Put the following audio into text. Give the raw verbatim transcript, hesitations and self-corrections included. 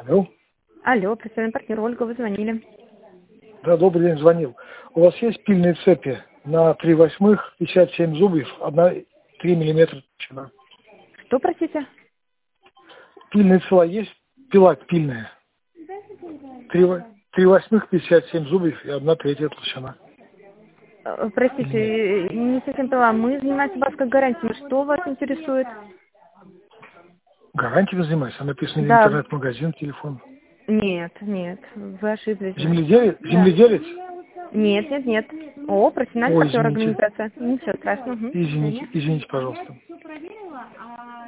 Алло. Алло, профессиональный партнер Ольга, вы звонили. Да, добрый день, звонил. У вас есть пильные цепи на три восьмых, пятьдесят семь зубьев, одна три миллиметра толщина? Что, простите? Пильная цела есть? Пила пильная. Три восьмых, пятьдесят семь зубьев и одна третья толщина. Э, Простите, не совсем поняла. Мы занимаемся базовой гарантией. Что вас интересует? Гарантиями занимаюсь, а написано Да. интернет-магазин, телефон. Нет, нет, вы ошиблись. Земледелец? Да. Земледелец? Нет, нет, нет. О, профессиональный Ой, партнер извините. организация. Ничего страшного. Угу. Извините, извините, пожалуйста.